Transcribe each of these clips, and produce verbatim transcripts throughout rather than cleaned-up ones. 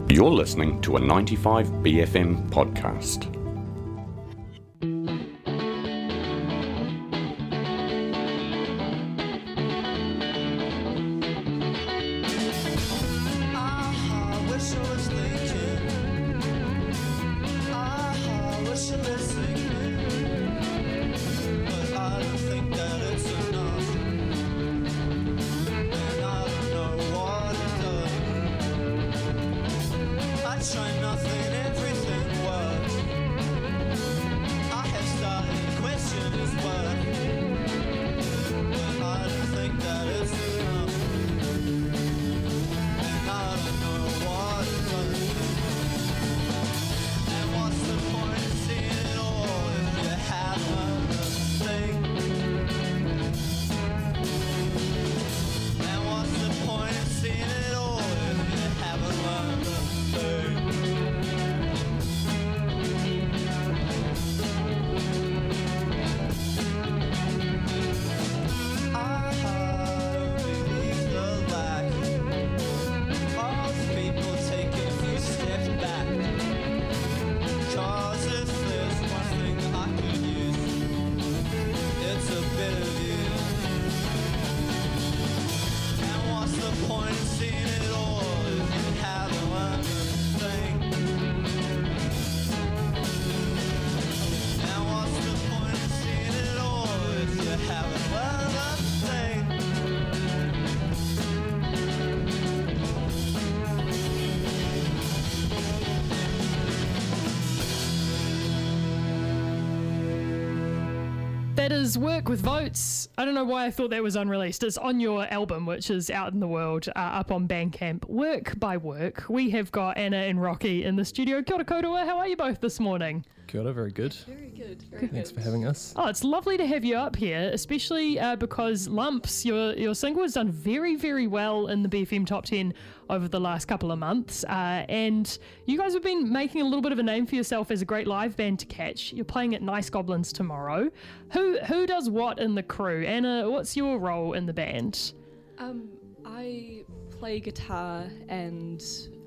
You're listening to a ninety-five B F M podcast. That is Work with Votes. I don't know why I thought that was unreleased. It's on your album, which is out in the world, uh, up on Bandcamp. Work by Work. We have got Anna and Rocky in the studio. Kia ora koutou, how are you both this morning? Kia ora, very good. Very good. Very Thanks good. for having us. Oh, it's lovely to have you up here, especially uh, because Lumps, your your single has done very, very well in the B F M Top ten over the last couple of months. Uh, and you guys have been making a little bit of a name for yourself as a great live band to catch. You're playing at Nice Goblins tomorrow. Who who does what in the crew? Anna, what's your role in the band? Um, I play guitar and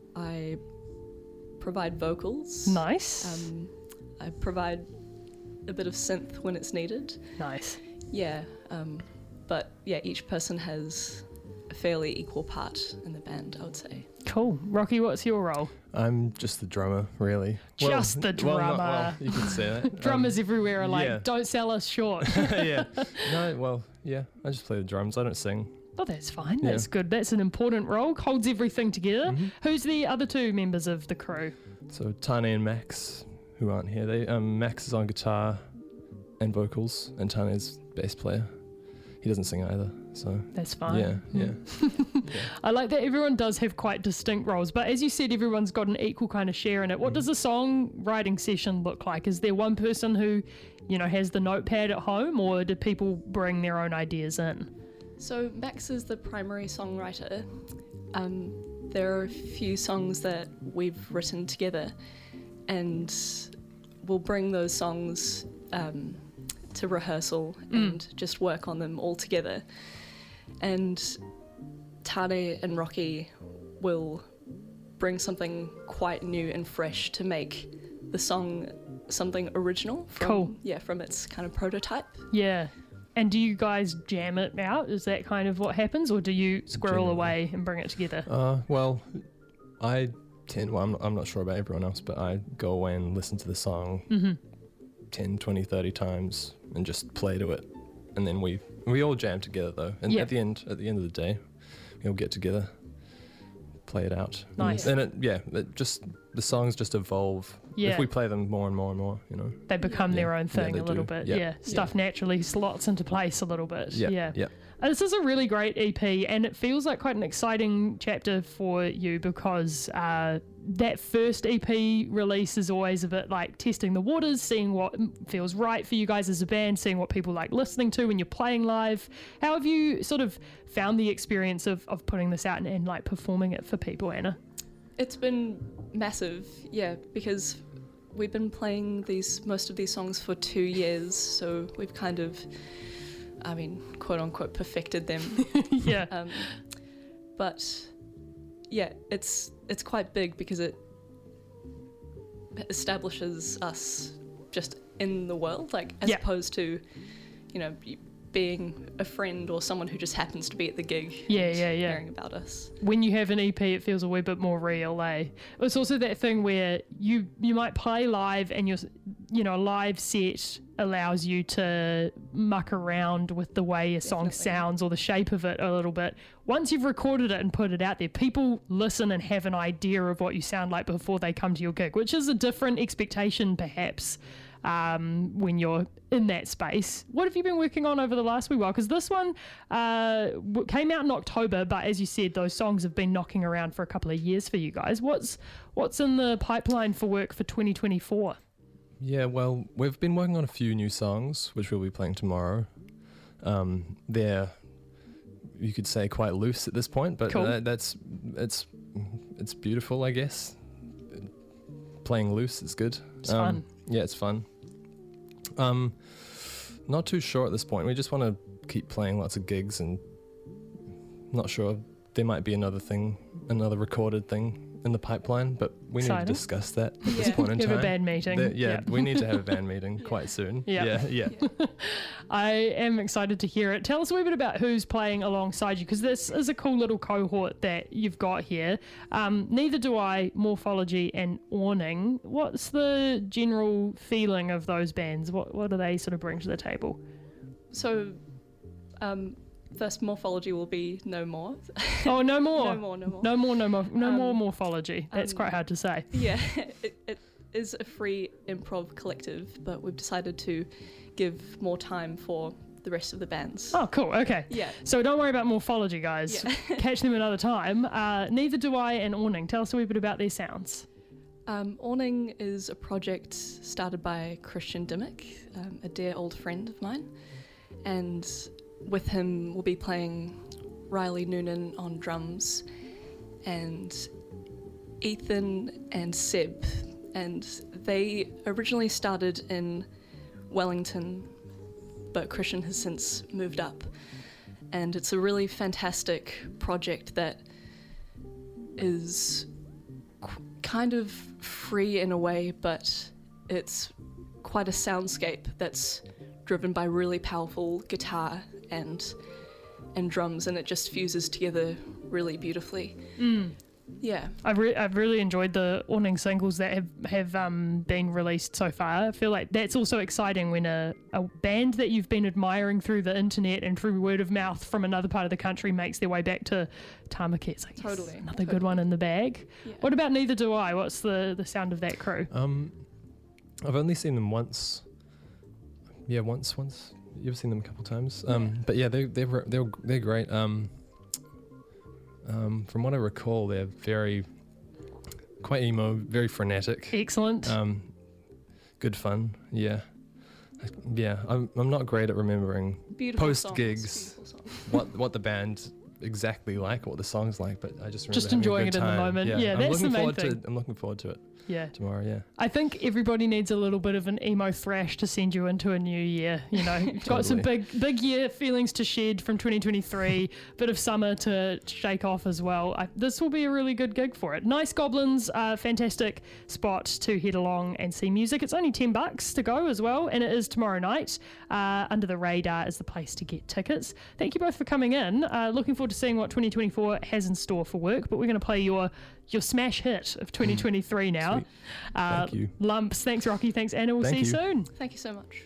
I provide vocals. Nice. Um, I provide a bit of synth when it's needed. Nice. Yeah. Um, but yeah, each person has a fairly equal part in the band, I would say. Cool. Rocky, what's your role? I'm just the drummer, really. Just the well, drummer. not- well, you could say that. Drummers Um, everywhere are like, yeah. don't sell us short. yeah. No, well, yeah. I just play the drums. I don't sing. Oh, that's fine. Yeah. That's good. That's an important role. Holds everything together. Mhm. Who's the other two members of the crew? So Tane and Max, who aren't here, they um, Max is on guitar and vocals, and Tane is bass player. He doesn't sing either, so That's fine. yeah, yeah. I like that everyone does have quite distinct roles, but as you said, everyone's got an equal kind of share in it. What Mm. does a songwriting session look like? Is there one person who, you know, has the notepad at home, or do people bring their own ideas in? So Max is the primary songwriter. Um, there are a few songs that we've written together, and we'll bring those songs um, to rehearsal Mm. and just work on them all together. And Tane and Rocky will bring something quite new and fresh to make the song something original from, Cool. yeah, from its kind of prototype. Yeah. And do you guys jam it out? Is that kind of what happens, or do you squirrel Generally. away and bring it together? Uh, well, I tend, well, I'm not, I'm not sure about everyone else, but I go away and listen to the song Mm-hmm. ten, twenty, thirty times and just play to it. And then we we all jam together though. And Yeah. at the end at the end of the day, we all get together, play it out. Nice. And it yeah, it just the songs just evolve. Yeah. If we play them more and more and more, you know. They become their Yeah. own Yeah, thing they a little do. bit. Yeah. Yeah. Stuff naturally slots into place a little bit. Yeah. Yeah. Yeah. Uh, This is a really great E P, and it feels like quite an exciting chapter for you because uh, that first E P release is always a bit like testing the waters, seeing what feels right for you guys as a band, seeing what people like listening to when you're playing live. How have you sort of found the experience of, of putting this out and, and like performing it for people, Anna? It's been massive, yeah, because we've been playing these most of these songs for two years, so we've kind of, I mean, quote unquote, perfected them. yeah. Um, but yeah, it's it's quite big because it establishes us just in the world, like as Yeah. opposed to, you know, being a friend or someone who just happens to be at the gig. Yeah, and yeah, yeah. Hearing about us. When you have an E P, it feels a wee bit more real, eh? It's also that thing where you you might play live, and your you know live set allows you to muck around with the way a song Definitely. sounds or the shape of it a little bit. Once you've recorded it and put it out there, people listen and have an idea of what you sound like before they come to your gig, which is a different expectation perhaps um, when you're in that space. What have you been working on over the last wee while? Because this one uh, w- came out in October, but as you said, those songs have been knocking around for a couple of years for you guys. What's what's in the pipeline for work for twenty twenty-four? Yeah, well, we've been working on a few new songs, which we'll be playing tomorrow. Um, they're, you could say, quite loose at this point, but Cool. that, that's it's it's beautiful, I guess. Playing loose is good. It's Um, fun. Yeah, it's fun. Um, not too sure at this point. We just want to keep playing lots of gigs, and not sure. There might be another thing, another recorded thing in the pipeline, but we need Exciting. to discuss that at this Yeah. point in You time. have a band meeting. The- yeah, Yep. we need to have a band meeting quite soon. Yeah. Yeah, yeah. I am excited to hear it. Tell us a wee bit about who's playing alongside you, because this is a cool little cohort that you've got here. Um, Neither Do I, Morphology and Awning. What's the general feeling of those bands? What what do they sort of bring to the table? So, um, first, Morphology will be no more. Oh, no more. no more, no more. No more, no more, no Um, more Morphology. That's um, quite hard to say. Yeah, it, it is a free improv collective, but we've decided to give more time for the rest of the bands. Oh, cool. Okay. Yeah. So don't worry about Morphology, guys. Yeah. Catch them another time. Uh, Neither Do I and Awning. Tell us a wee bit about their sounds. Um, Awning is a project started by Christian Dimmick, um, a dear old friend of mine, and with him we'll be playing Riley Noonan on drums and Ethan and Seb, and they originally started in Wellington, but Christian has since moved up, and it's a really fantastic project that is qu- kind of free in a way, but it's quite a soundscape that's driven by really powerful guitar and and drums, and it just fuses together really beautifully. Mm. Yeah. I've, re- I've really enjoyed the Awning singles that have, have um, been released so far. I feel like that's also exciting when a, a band that you've been admiring through the internet and through word of mouth from another part of the country makes their way back to Tamaki. It's like, yes, Totally, another good totally. one in the bag. Yeah. What about Neither Do I? What's the, the sound of that crew? Um, I've only seen them once. Yeah, once, once. You've seen them a couple times. Um, Yeah. but yeah, they they're they're they're great. Um, um, from what I recall, they're very quite emo, very frenetic. Excellent. Um, good fun. Yeah, I- yeah. I'm I'm not great at remembering Beautiful Post songs, gigs. beautiful songs. what what the band exactly like, what the song's like, but I just remember Just having a enjoying good it in the time. moment. Yeah, I'm that's looking the main forward thing. to. I'm looking forward to it yeah. tomorrow. Yeah. I think everybody needs a little bit of an emo thrash to send you into a new year. You know, you've got some Totally. big, big year feelings to shed from twenty twenty-three, bit of summer to shake off as well. I, this will be a really good gig for it. Nice Goblins, uh, fantastic spot to head along and see music. It's only ten bucks to go as well, and it is tomorrow night. Uh, Under the Radar is the place to get tickets. Thank you both for coming in. Uh, looking forward to seeing what twenty twenty-four has in store for work, but we're going to play your your smash hit of twenty twenty-three now. Sweet. Uh, Thank you. Lumps. Thanks, Rocky. Thanks, Anna. We'll Thank see you you. soon. Thank you so much.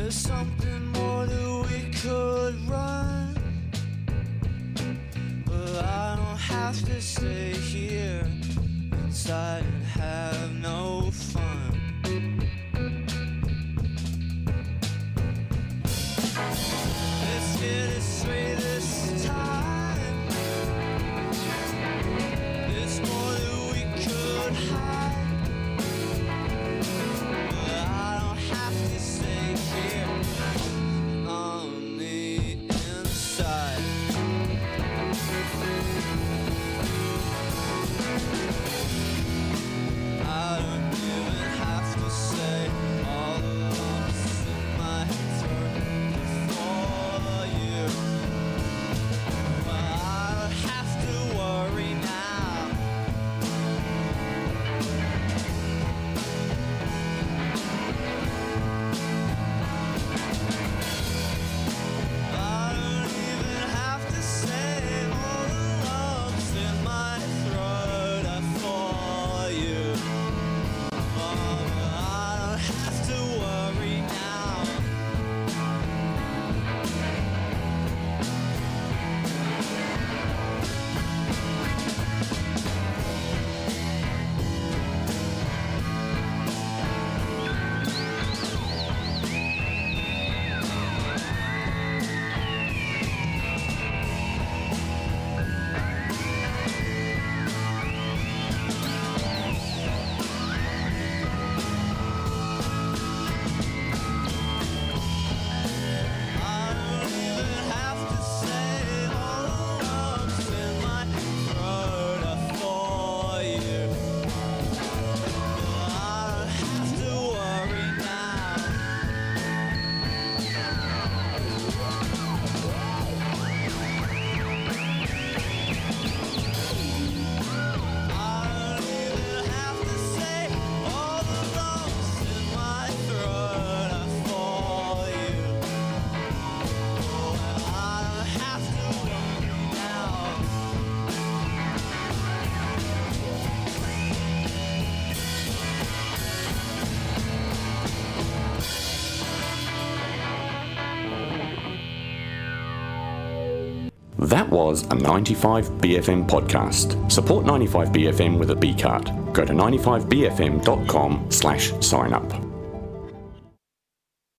There's something more that we could run, but I don't have to stay here inside and have no fun. Let's get it straight this time. There's more that we could hide, but I don't have to stay here on the inside. I don't even have to say all the lumps in my throat before you, but I don't have to worry now. I don't even have to say all the lumps in my throat are for you. Oh, I don't have to worry now. I don't even have to say all the lumps in my throat are for you. I don't have to worry now. I don't even have to say all the lumps in my throat are for you. I don't have to worry now. That was a ninety-five B F M podcast. Support ninety-five B F M with a B card. Go to ninety-five b f m dot com slash sign up.